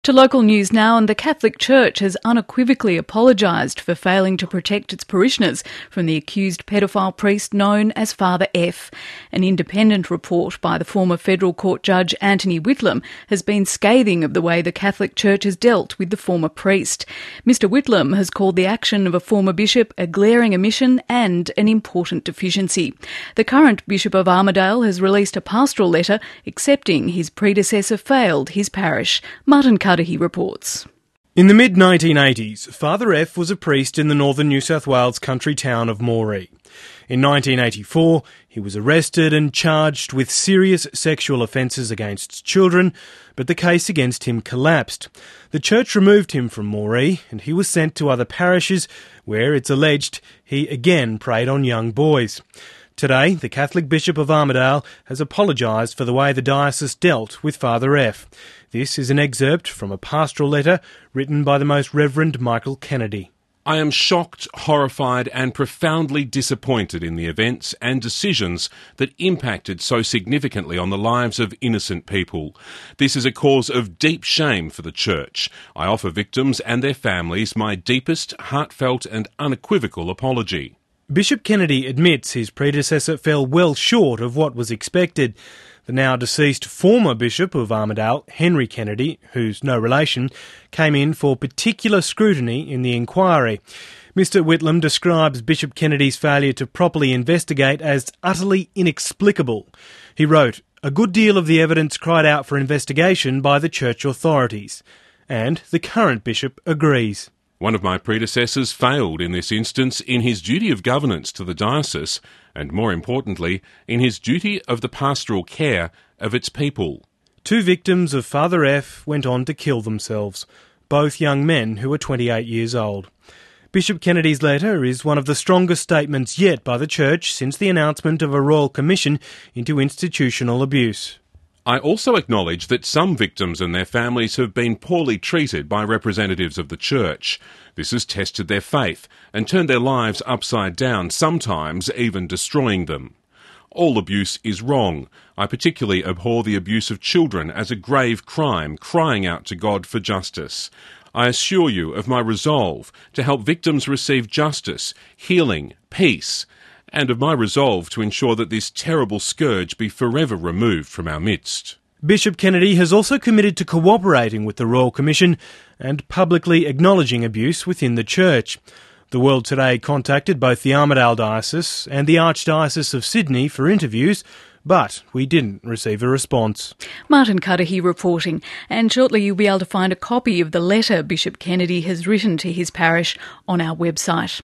To local news now, and the Catholic Church has unequivocally apologised for failing to protect its parishioners from the accused pedophile priest known as Father F. An independent report by the former federal court judge Anthony Whitlam has been scathing of the way the Catholic Church has dealt with the former priest. Mr Whitlam has called the action of a former bishop a glaring omission and an important deficiency. The current Bishop of Armidale has released a pastoral letter accepting his predecessor failed his parish. Martin Cudahy reports. In the mid-1980s, Father F was a priest in the northern New South Wales country town of Moree. In 1984, he was arrested and charged with serious sexual offences against children, but the case against him collapsed. The church removed him from Moree and he was sent to other parishes where, it's alleged, he again preyed on young boys. Today, the Catholic Bishop of Armidale has apologised for the way the diocese dealt with Father F. This is an excerpt from a pastoral letter written by the Most Reverend Michael Kennedy. I am shocked, horrified and profoundly disappointed in the events and decisions that impacted so significantly on the lives of innocent people. This is a cause of deep shame for the Church. I offer victims and their families my deepest, heartfelt and unequivocal apology. Bishop Kennedy admits his predecessor fell well short of what was expected. The now deceased former Bishop of Armidale, Henry Kennedy, who's no relation, came in for particular scrutiny in the inquiry. Mr Whitlam describes Bishop Kennedy's failure to properly investigate as utterly inexplicable. He wrote, "A good deal of the evidence cried out for investigation by the church authorities." And the current bishop agrees. One of my predecessors failed in this instance in his duty of governance to the diocese and, more importantly, in his duty of the pastoral care of its people. Two victims of Father F went on to kill themselves, both young men who were 28 years old. Bishop Kennedy's letter is one of the strongest statements yet by the Church since the announcement of a Royal Commission into institutional abuse. I also acknowledge that some victims and their families have been poorly treated by representatives of the Church. This has tested their faith and turned their lives upside down, sometimes even destroying them. All abuse is wrong. I particularly abhor the abuse of children as a grave crime, crying out to God for justice. I assure you of my resolve to help victims receive justice, healing, peace, and of my resolve to ensure that this terrible scourge be forever removed from our midst. Bishop Kennedy has also committed to cooperating with the Royal Commission and publicly acknowledging abuse within the Church. The World Today contacted both the Armidale Diocese and the Archdiocese of Sydney for interviews, but we didn't receive a response. Martin Cudahy reporting, and shortly you'll be able to find a copy of the letter Bishop Kennedy has written to his parish on our website.